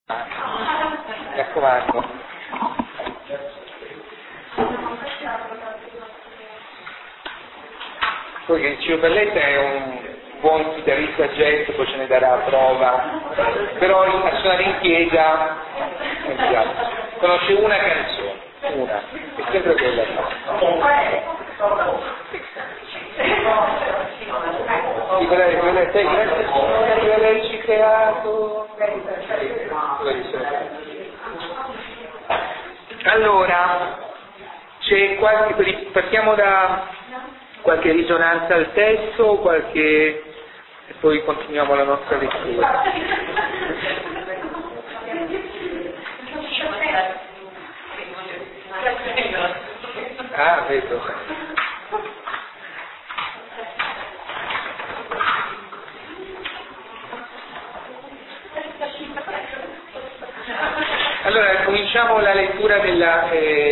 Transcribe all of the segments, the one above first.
Mi raccomando. Poi il Ciro Belletta è un buon chitarrista jazz, poi ce ne darà prova, però a suonare in chiesa conosce una canzone, una, è sempre quella. Di quella è te, grazie Signore per averci creato. Allora, c'è partiamo da qualche risonanza al testo, e poi continuiamo la nostra lettura. Ah, vedo. Allora, cominciamo la lettura della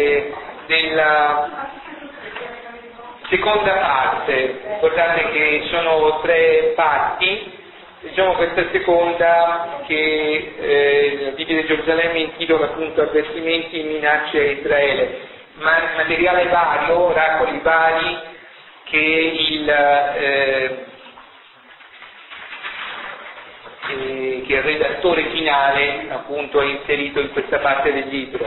seconda parte. Guardate che sono 3 parti. Diciamo questa seconda che la Bibbia di Gerusalemme intitola appunto avvertimenti e minacce a Israele, ma materiale vario, oracoli vari che il redattore finale appunto ha inserito in questa parte del libro.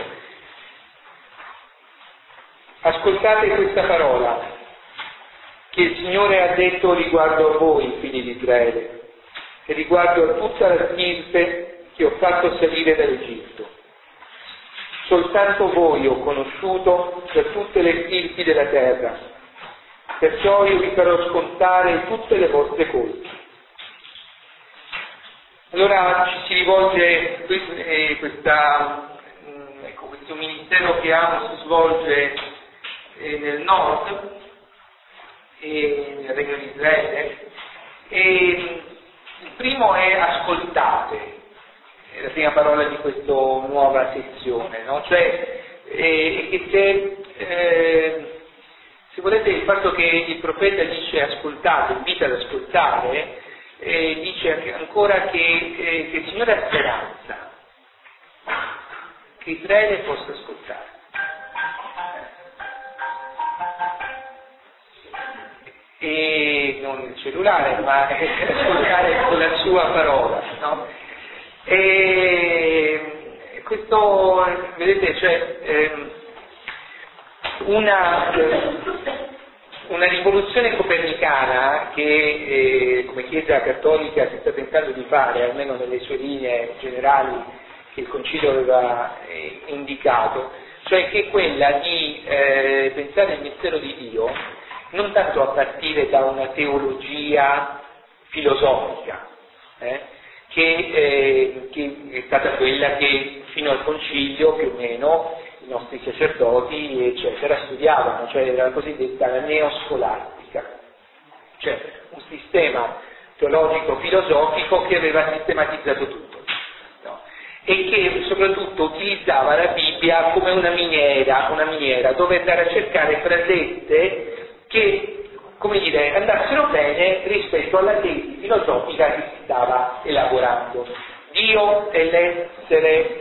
Ascoltate questa parola che il Signore ha detto riguardo a voi, figli di Israele, e riguardo a tutta la stirpe che ho fatto salire dall'Egitto. Soltanto voi ho conosciuto tra tutte le stirpi della terra, perciò io vi farò scontare tutte le vostre colpe. Allora ci si rivolge, questo ministero che Amos svolge nel nord, nel Regno di Israele, e il primo è ascoltate, è la prima parola di questa nuova sezione, no? Cioè, che se volete il fatto che il profeta dice ascoltate, invita ad ascoltare, dice ancora che il Signore ha speranza che Israele possa ascoltare. E non il cellulare, ma ascoltare con la sua parola, no? E questo, vedete, cioè una rivoluzione copernicana che come Chiesa Cattolica si sta tentando di fare, almeno nelle sue linee generali che il Concilio aveva indicato, cioè che è quella di pensare al mistero di Dio non tanto a partire da una teologia filosofica, che è stata quella che fino al Concilio più o meno i nostri sacerdoti eccetera studiavano, cioè la cosiddetta neoscolastica, cioè un sistema teologico filosofico che aveva sistematizzato tutto, no? E che soprattutto utilizzava la Bibbia come una miniera dove andare a cercare frasette che, come dire, andassero bene rispetto alla tesi filosofica che si stava elaborando. Dio è l'essere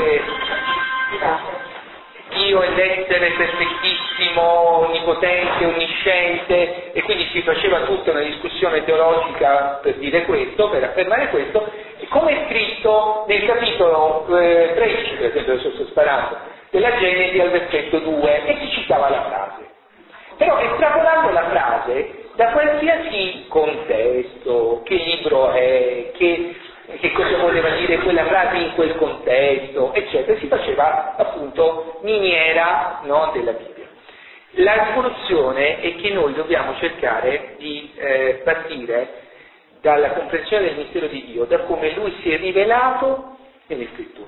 perfettissimo, onnipotente, onnisciente, e quindi si faceva tutta una discussione teologica per dire questo, per affermare questo, e come è scritto nel capitolo 13, per esempio, adesso sto sparando, della Genesi al versetto 2, e si citava la frase. Però estrapolando la frase da qualsiasi contesto, che libro è, che cosa voleva dire quella frase in quel contesto, eccetera, si faceva appunto miniera, no, della Bibbia. La rivoluzione è che noi dobbiamo cercare di partire dalla comprensione del mistero di Dio, da come Lui si è rivelato nelle Scritture.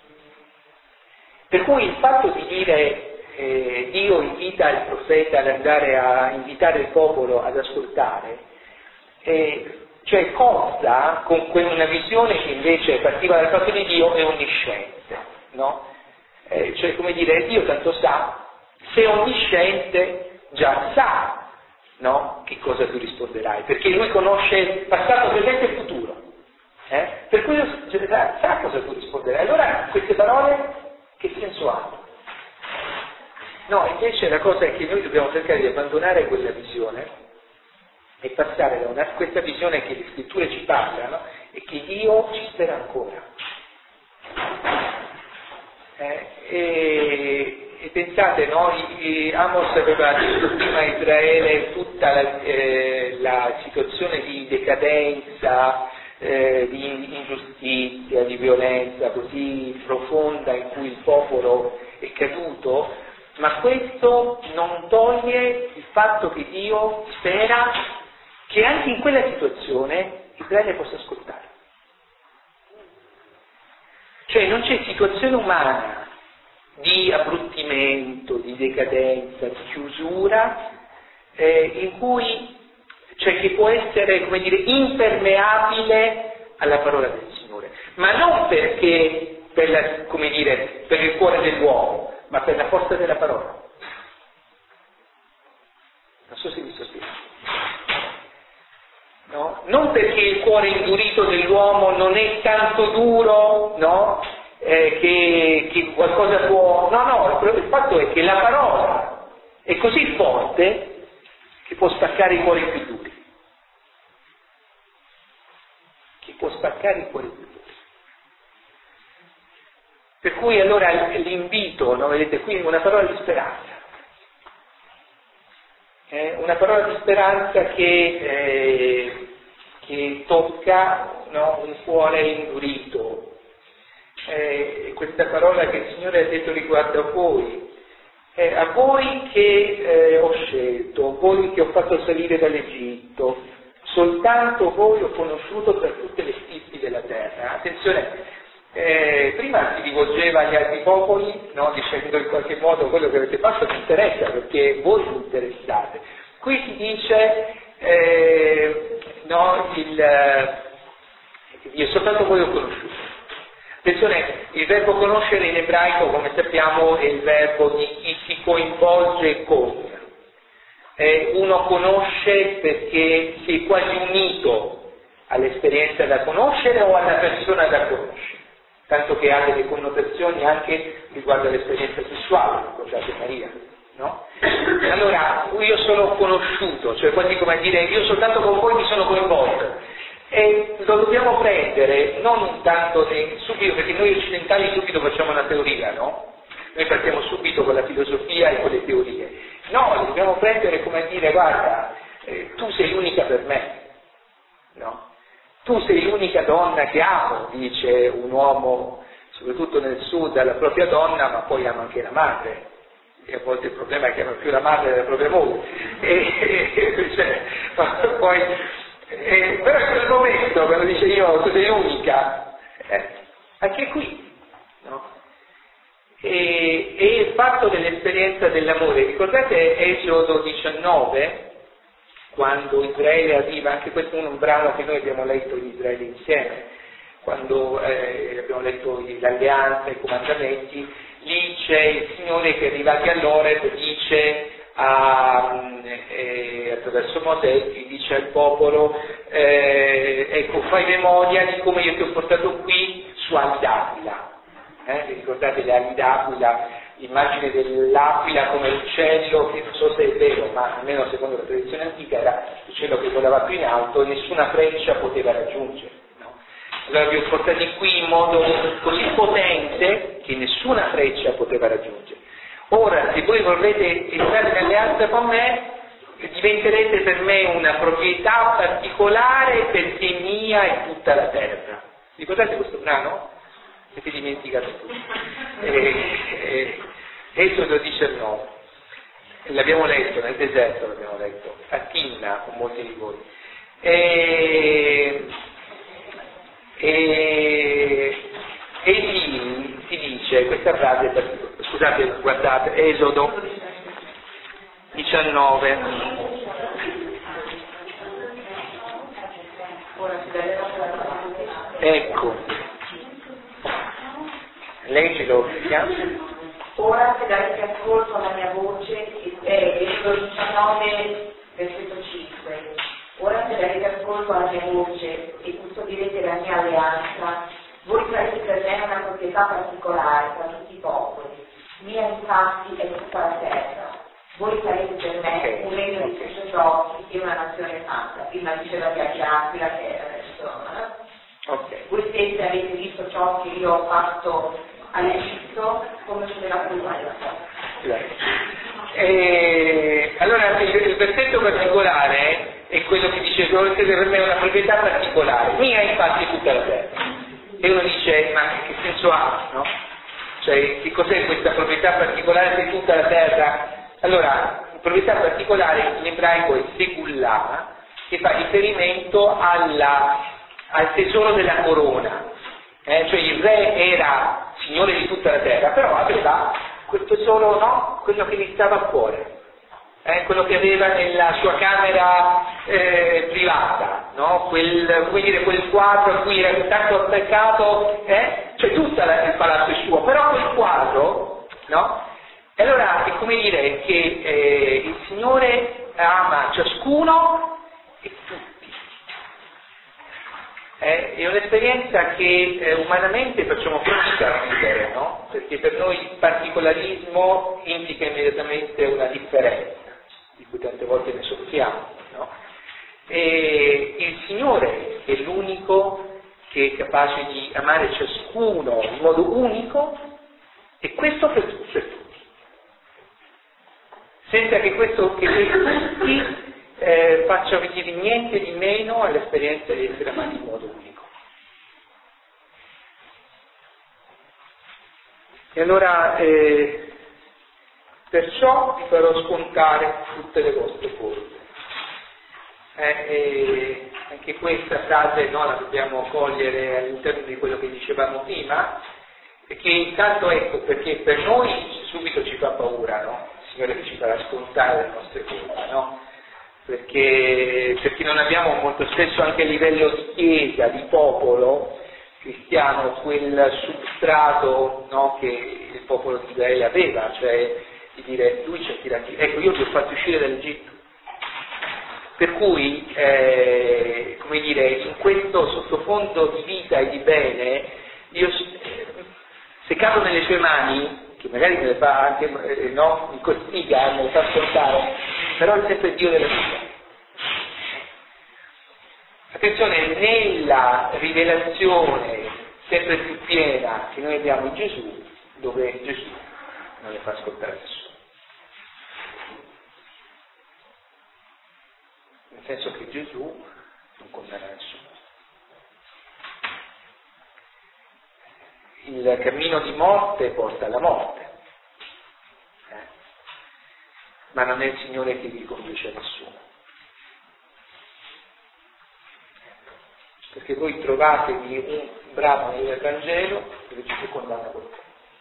Per cui il fatto di dire Dio invita il profeta ad andare a invitare il popolo ad ascoltare, cioè consta con una visione che invece partiva dal fatto di Dio è onnisciente, no? Cioè, come dire, Dio tanto sa, se è onnisciente già sa, no? Che cosa tu risponderai, perché Lui conosce passato, presente e futuro. Per cui sa cosa tu risponderai. Allora queste parole che senso hanno? No, invece la cosa è che noi dobbiamo cercare di abbandonare quella visione e passare da questa visione che le scritture ci parlano e che Dio ci spera ancora. E pensate, no? Amos aveva detto prima a Israele tutta la situazione di decadenza, di ingiustizia, di violenza così profonda in cui il popolo è caduto, ma questo non toglie il fatto che Dio spera che anche in quella situazione Israele possa ascoltare. Cioè non c'è situazione umana di abbruttimento, di decadenza, di chiusura, in cui, cioè che può essere, come dire, impermeabile alla parola del Signore, ma non perché, come dire, per il cuore dell'uomo, ma per la forza della parola. Non so se mi sto spiegando. No? Non perché il cuore indurito dell'uomo non è tanto duro, no? Che qualcosa può... No, il fatto è che la parola è così forte che può spaccare i cuori più duri. Che può spaccare i cuori più duri. Per cui allora l'invito, no? Vedete qui una parola di speranza. Una parola di speranza che tocca, no? Un cuore indurito. Questa parola che il Signore ha detto riguardo a voi che ho scelto, voi che ho fatto salire dall'Egitto, soltanto voi ho conosciuto tra tutte le stirpi della terra. Attenzione, prima si rivolgeva agli altri popoli, no? Dicendo in qualche modo quello che avete fatto mi interessa perché voi vi interessate. Qui si dice io soltanto voi ho conosciuto. Attenzione, il verbo conoscere in ebraico, come sappiamo, è il verbo di chi si coinvolge con. Uno conosce perché si è quasi unito all'esperienza da conoscere o alla persona da conoscere, tanto che ha delle connotazioni anche riguardo all'esperienza sessuale, ricordate Maria, no? Allora, io sono conosciuto, cioè quasi come a dire io soltanto con voi mi sono coinvolto. E lo dobbiamo prendere non tanto subito, perché noi occidentali subito facciamo una teoria, no? Noi partiamo subito con la filosofia e con le teorie. No, lo dobbiamo prendere come a dire, guarda, tu sei l'unica per me, no? Tu sei l'unica donna che amo, dice un uomo, soprattutto nel sud, alla propria donna, ma poi ama anche la madre. E a volte il problema è che ama più la madre della propria moglie. Però in quel momento, quando dice io, tu sei unica, anche qui, no? E il fatto dell'esperienza dell'amore, ricordate Esodo 19, quando Israele arriva, anche questo è un brano che noi abbiamo letto in Israele insieme, quando abbiamo letto l'alleanza, i comandamenti, lì c'è il Signore che arrivati all'Oreb dice attraverso Mosè, dice al popolo ecco, fai memoria di come io ti ho portato qui su ali d'aquila. Vi ricordate le ali d'aquila, l'immagine dell'aquila come l'uccello, che non so se è vero, ma almeno secondo la tradizione antica era l'uccello che volava più in alto e nessuna freccia poteva raggiungere, no? Allora vi ho portati qui in modo così potente che nessuna freccia poteva raggiungere. Ora, se voi vorrete entrare in alleanza con me, diventerete per me una proprietà particolare perché mia è tutta la terra. Ricordate questo brano? Avete dimenticato tutto. Esodo 19. L'abbiamo letto, nel deserto l'abbiamo letto, a Timna con molti di voi. E lì si dice, questa frase, scusate, guardate, Esodo 19. Ecco, leggilo, ora se darete ascolto alla mia voce, Esodo 19, versetto 5. Ora se darete ascolto alla mia voce e direte la mia alleanza, voi sarete per me una proprietà particolare tra tutti i popoli, mia infatti è tutta la terra. Voi sarete per me un regno di sacerdoti e una nazione santa. Prima diceva di Aquila che era insomma. Voi stessi avete visto ciò che io ho fatto all'Egitto, come ce l'ha prima. Allora il versetto particolare è quello che dice che siete per me una proprietà particolare, mia infatti è tutta la terra. E uno dice, ma che senso ha, no? Cioè, che cos'è questa proprietà particolare di tutta la terra? Allora, proprietà particolare in ebraico è segullah, che fa riferimento al tesoro della corona. Cioè il re era signore di tutta la terra, però aveva quel tesoro, no? Quello che gli stava a cuore, quello che aveva nella sua camera privata, no? Quel quadro a cui era tanto attaccato, cioè tutto il palazzo è suo, però quel quadro, no? E allora è come dire che il Signore ama ciascuno e tutti. È un'esperienza che umanamente facciamo fatica a vivere, no? Perché per noi il particolarismo indica immediatamente una differenza, di cui tante volte ne soffriamo, no? E il Signore è l'unico che è capace di amare ciascuno in modo unico, e questo per tutti. Senza che questo che tutti faccia venire niente di meno all'esperienza di essere amati in modo unico. E allora perciò vi farò scontare tutte le vostre colpe. Anche questa frase, no, la dobbiamo cogliere all'interno di quello che dicevamo prima, che intanto ecco, perché per noi subito ci fa paura, no? Signore che ci farà scontare le nostre colpe, no? Perché non abbiamo molto spesso anche a livello di chiesa, di popolo cristiano, quel substrato, no, che il popolo di Israele aveva, cioè di dire lui ci ha tirati, ecco io ti ho fatto uscire dall'Egitto. Per cui, come dire, in questo sottofondo di vita e di bene, io se cado nelle sue mani, che magari me le fa anche, no, mi costiga, me le fa scontare, però è sempre Dio della vita. Attenzione, nella rivelazione sempre più piena che noi abbiamo in Gesù, dove Gesù non le fa ascoltare nessuno. Nel senso che Gesù non condanna nessuno. Il cammino di morte porta alla morte, ma non è il Signore che vi conduce a nessuno. Perché voi trovatevi un brano nel Vangelo e vi dite condanna qualcuno.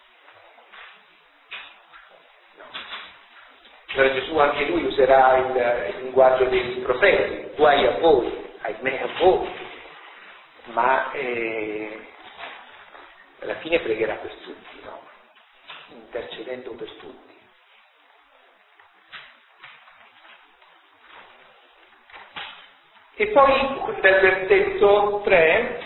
No. Allora Gesù anche lui userà il linguaggio dei profeti, guai a voi, ahimè a voi, ma alla fine pregherà per tutti, no? Intercedendo per tutti. E poi dal versetto 3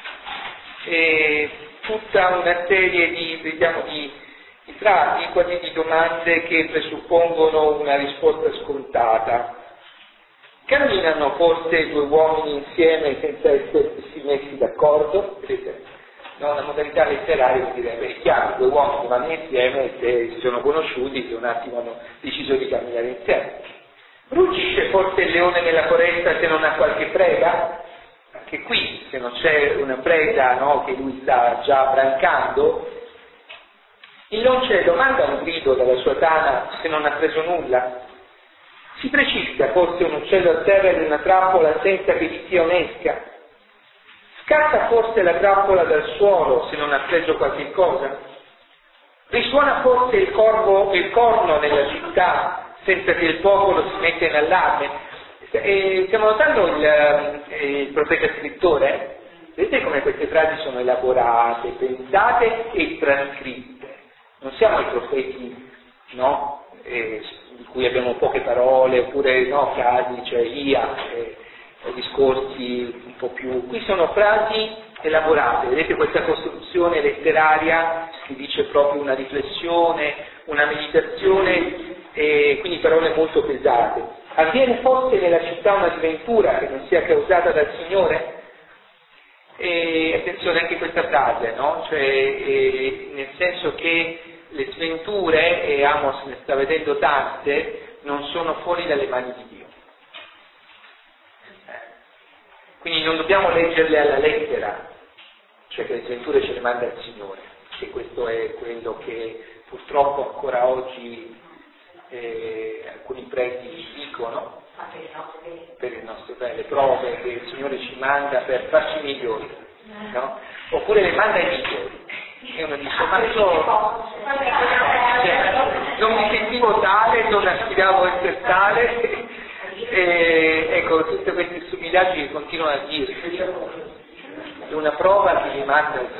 tutta una serie di frasi, quasi di domande che presuppongono una risposta scontata. Camminano forse due uomini insieme senza essersi messi d'accordo? Vedete? No, una modalità letteraria direbbe, è chiaro, due uomini vanno insieme e se si sono conosciuti, che un attimo hanno deciso di camminare insieme. Ruggisce forse il leone nella foresta se non ha qualche preda? Anche qui, se non c'è una preda, no, che lui sta già brancando, il loncello manda un grido dalla sua tana se non ha preso nulla? Si precipita forse un uccello a terra in una trappola senza che vi sia un'esca? Scatta forse la trappola dal suolo se non ha preso qualche cosa? Risuona forse il corno nella città senza che il popolo si metta in allarme? Stiamo notando il profeta scrittore? Vedete come queste frasi sono elaborate, pensate e trascritte. Non siamo i profeti, no? Di cui abbiamo poche parole, oppure no, frasi, cioè Ia, discorsi un po' più... Qui sono frasi elaborate, vedete questa costruzione letteraria che dice proprio una riflessione, una meditazione, quindi parole molto pesate. Avviene forse nella città una sventura che non sia causata dal Signore? E attenzione anche questa frase, no? Cioè, nel senso che le sventure, e Amos ne sta vedendo tante, non sono fuori dalle mani di Dio. Quindi non dobbiamo leggerle alla lettera, cioè che le sventure ce le manda il Signore, che questo è quello che purtroppo ancora oggi alcuni preti dicono, per il nostro bene, le prove che il Signore ci manda per farci migliori, no? Oppure le manda ai migliori. E uno dice, ma io non mi sentivo tale, non aspiravo a essere tale, ecco, tutte queste stupidaggini che continuano a dirsi. È una prova che mi manda il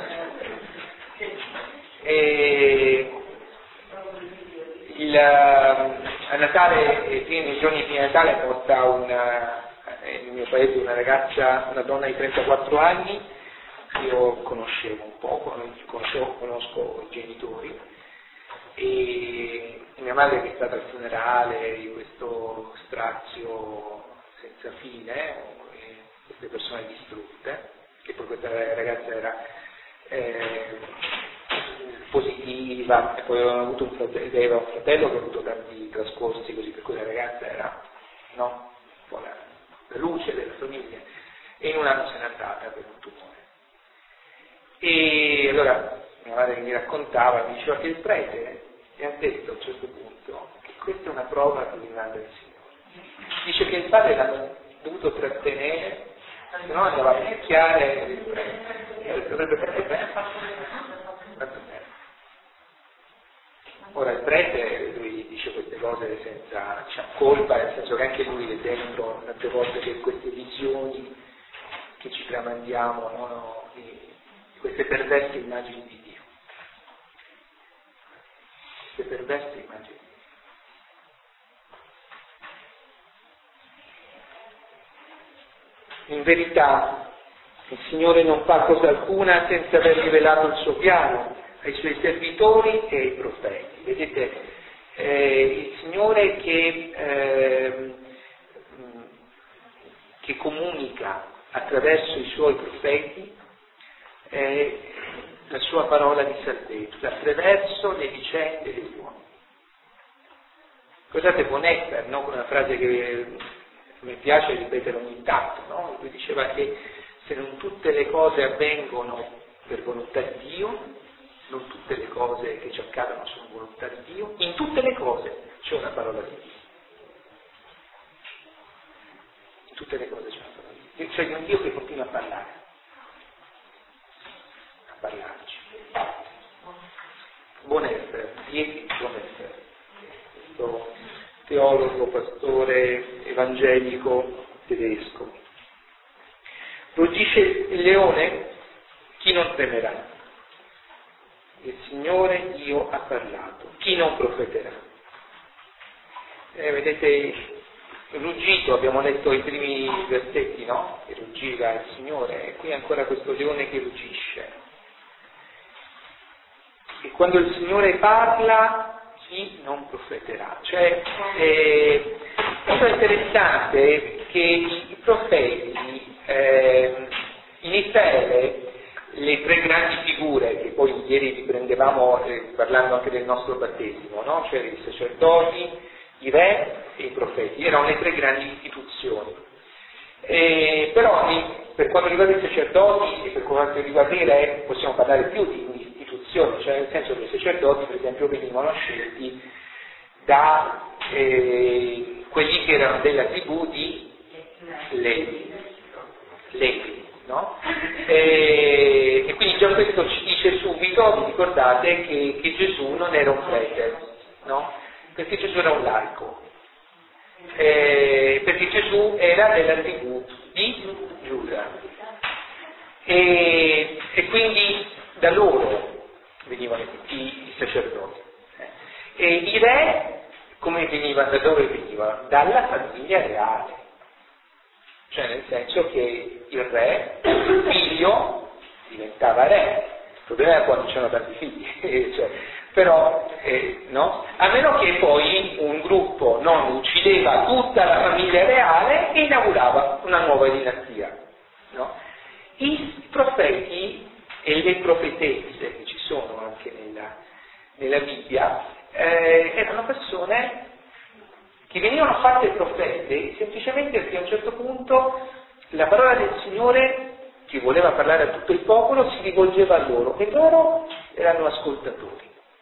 Signore. A Natale, nei giorni di Natale, porta nel mio paese una ragazza, una donna di 34 anni, io conoscevo un po', conosco i genitori, e mia madre che è stata al funerale di questo strazio senza fine, queste persone distrutte, che poi questa ragazza era positiva, e poi aveva avuto un fratello che ha avuto tanti trascorsi così, per cui la ragazza era, no, un po' la luce della famiglia, e in un anno se n'è andata per un tumore. E allora mia madre mi raccontava, mi diceva che il prete mi ha detto a un certo punto che questa è una prova che mi manda il Signore. Dice che il padre l'ha dovuto trattenere, se no andava a picchiare il prete. Dovrebbe fare bene. Ora il prete, lui dice queste cose senza colpa, nel senso che anche lui è dentro tante volte che queste visioni che ci tramandiamo, no, di queste perverse immagini di Dio. Queste perverse immagini di Dio. In verità, il Signore non fa cosa alcuna senza aver rivelato il suo piano ai suoi servitori e ai profeti. Vedete, il Signore che comunica attraverso i suoi profeti la sua parola di salvezza, attraverso le vicende degli uomini. Guardate Bonhoeffer, no? Una frase che mi piace ripetere ogni tanto, no? Lui diceva che se non tutte le cose avvengono per volontà di Dio, non tutte le cose che ci accadono sono volontà di Dio, in tutte le cose c'è una parola di Dio. In tutte le cose c'è una parola di Dio. C'è un Dio che continua a parlare, a parlarci. Bonhoeffer, Dietrich Bonhoeffer, questo teologo, pastore evangelico tedesco. Ruggisce il leone, chi non temerà? Il Signore Dio ha parlato, chi non profeterà? Vedete, il ruggito, abbiamo letto i primi versetti, no? Che ruggiva il Signore, e qui ancora questo leone che ruggisce. E quando il Signore parla, chi non profeterà? Cioè, cosa interessante è che i profeti, in Israele, le tre grandi figure che poi ieri riprendevamo parlando anche del nostro battesimo, no? Cioè i sacerdoti, i re e i profeti, erano le tre grandi istituzioni. Però per quanto riguarda i sacerdoti e per quanto riguarda i re possiamo parlare più di un'istituzione, cioè nel senso che i sacerdoti per esempio venivano scelti da quelli che erano della tribù di Levi, no? E quindi già questo ci dice subito, vi ricordate, che Gesù non era un prete, no? Perché Gesù era un laico, perché Gesù era della tribù di Giuda, e quindi da loro venivano i sacerdoti. E i re, come venivano, da dove venivano? Dalla famiglia reale. cioè nel senso che il re, il figlio, diventava re. Il problema è quando c'erano tanti figli, cioè, però, no? A meno che poi un gruppo non uccideva tutta la famiglia reale e inaugurava una nuova dinastia, no? I profeti e le profetesse che ci sono anche nella Bibbia erano persone che venivano fatte profete semplicemente perché a un certo punto la parola del Signore, che voleva parlare a tutto il popolo, si rivolgeva a loro e loro erano ascoltatori.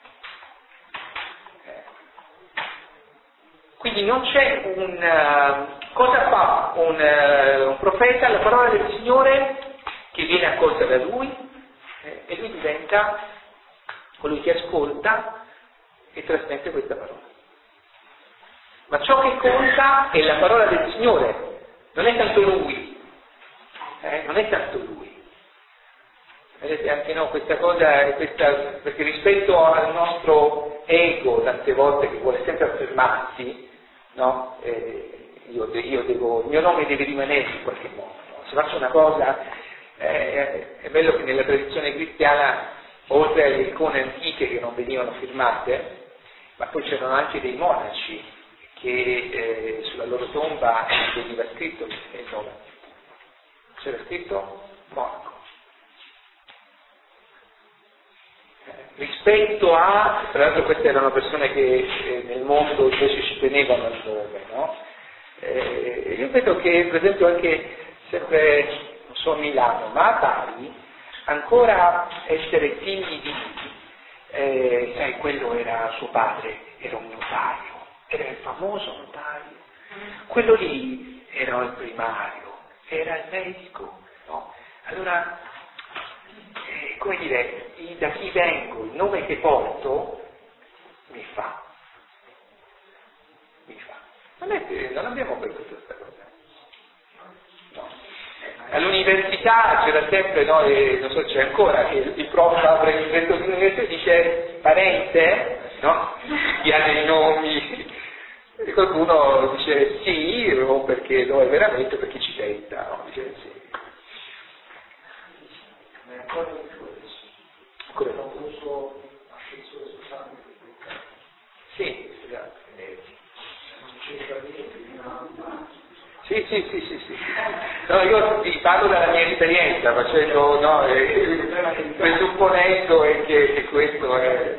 Quindi non c'è cosa fa un profeta? La parola del Signore che viene accolta da lui e lui diventa colui che ascolta e trasmette questa parola. Ma ciò che conta è la parola del Signore, non è tanto lui, non è tanto lui. Vedete, anche no, questa cosa, perché rispetto al nostro ego, tante volte che vuole sempre affermarsi, no? Il mio nome deve rimanere in qualche modo. No? Se faccio una cosa, è bello che nella tradizione cristiana, oltre alle icone antiche che non venivano firmate, ma poi c'erano anche dei monaci che sulla loro tomba veniva scritto il nome. C'era scritto monaco. Rispetto a, tra l'altro queste erano persone che nel mondo invece ci tenevano al nome, no? Io vedo che per esempio anche sempre, non so, a Milano, ma a Bari, ancora essere figli di, sai, quello era suo padre, era un notaio, era il famoso notaio, quello lì era il primario, era il medico, no? Allora, come dire, da chi vengo, il nome che porto, mi fa. Non abbiamo perduto questa cosa. No. All'università c'era sempre, no, non so, c'è ancora, che il prof apre il diretto dell'università e dice parente, no? Chi ha dei nomi. E qualcuno dice sì, o perché lo è veramente, perché ci tenta, no? Dice sì. Ancora un corso ascensore sociale. Sì, esatto. Sì. No, io ti parlo dalla mia esperienza, facendo, no, presupponendo che questo è.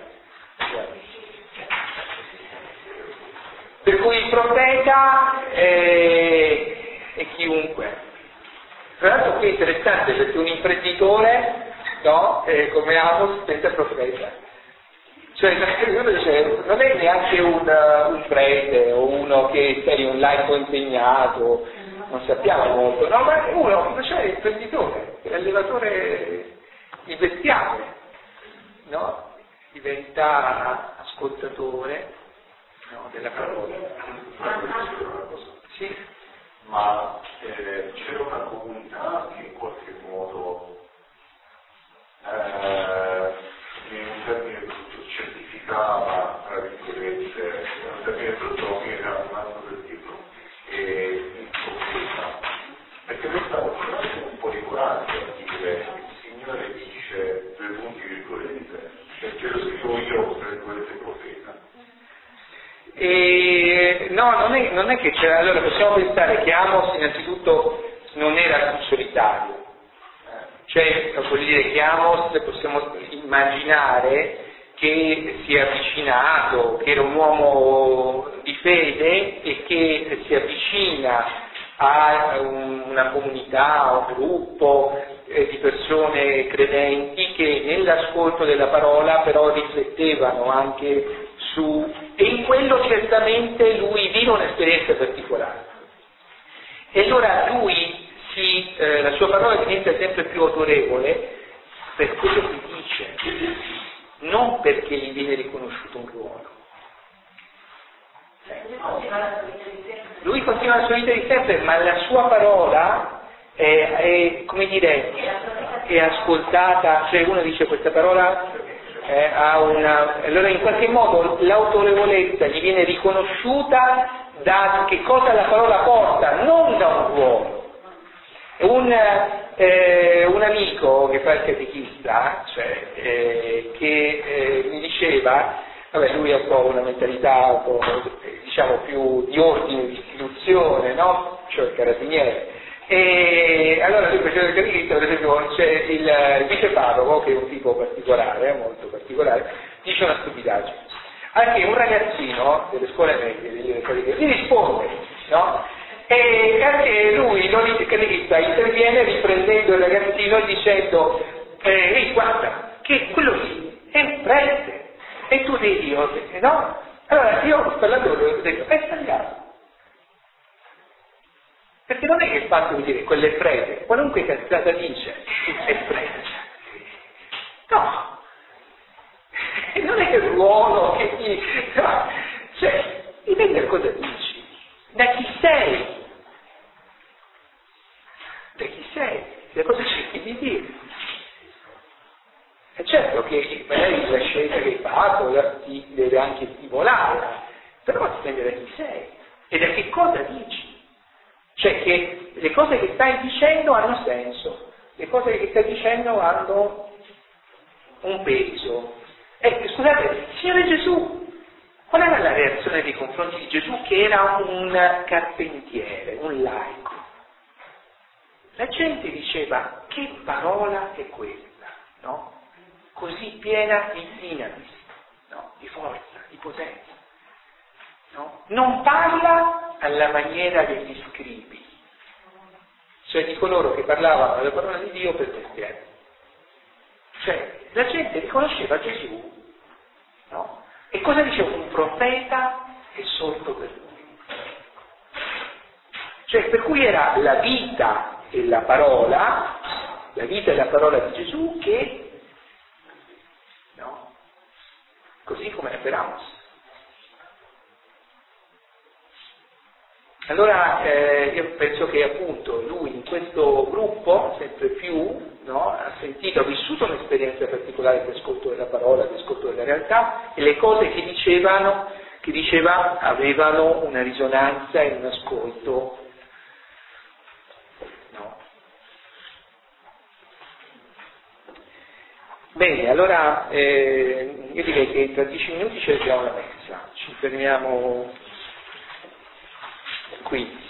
Per cui il profeta è chiunque. Tra l'altro qui è interessante perché un imprenditore, no, come Amos diventa profeta. Cioè uno dice, non è neanche un prete o uno che sei un laico impegnato, non sappiamo molto, no, ma uno, cioè l'imprenditore, l'allevatore di bestiame, no? Diventa ascoltatore, no, della parola. Sì. Ma c'era una comunità che in qualche modo in un termine brutto certificava, tra virgolette, un termine brutto che era rimasto del libro, in profeta, perché questa volta è un po' regolare a dire il Signore dice 2 punti virgolette, perché lo scrivo io, tra virgolette, profeta. No, non è che c'era. Allora possiamo pensare che Amos innanzitutto non era un solitario, cioè vuol dire che Amos possiamo immaginare che si è avvicinato, che era un uomo di fede e che si avvicina a una comunità, a un gruppo di persone credenti che nell'ascolto della parola però riflettevano anche e in quello certamente lui vive un'esperienza particolare. E allora lui la sua parola diventa sempre più autorevole per quello che dice, non perché gli viene riconosciuto un ruolo. Lui continua la sua vita di sempre, ma la sua parola è come dire, è ascoltata, cioè uno dice questa parola allora in qualche modo l'autorevolezza gli viene riconosciuta da che cosa la parola porta, non da un ruolo. Un amico che fa il catechista, che mi diceva, vabbè, lui ha un po' una mentalità un po', diciamo, più di ordine, di istituzione, no? Cioè il carabiniere. E allora lui faceva il catechista, per esempio c'è il viceparroco, che è un tipo particolare, molto particolare, dice una stupidaggine. Anche un ragazzino delle scuole medie gli risponde, no? E anche lui, il catechista, interviene riprendendo il ragazzino e dicendo ehi, guarda, che quello lì è un prete, e tu devi, no? Allora io parlando ho detto, è sbagliato. Perché non è che il fatto di dire quello è prete, qualunque cazzata dice, è prete. No. Non è che il ruolo che ti... No. Cioè, dipende da cosa dici, da chi sei. Da chi sei, da cosa cerchi di dire. È certo che magari la scelta che hai fatto ti deve anche stimolare, però dipende da chi sei e da che cosa dici. Cioè che le cose che stai dicendo hanno senso, le cose che stai dicendo hanno un peso. Scusate, Signore Gesù, qual era la reazione nei confronti di Gesù che era un carpentiere, un laico? La gente diceva, che parola è questa, no? Così piena di dinamis, no? Di forza, di potenza, no? Non parla alla maniera degli scribi, cioè di coloro che parlavano la parola di Dio per mestiere. Cioè, la gente riconosceva Gesù, no? E cosa diceva? Un profeta è sordo per lui. Cioè, per cui era la vita e la parola di Gesù che, no? Così come era per Amos. Allora io penso che appunto lui in questo gruppo sempre più, no, ha vissuto un'esperienza particolare di ascolto della parola, di ascolto della realtà, e le cose che diceva avevano una risonanza e un ascolto, no. Bene, allora io direi che tra 10 minuti ci abbiamo la messa, ci fermiamo qui.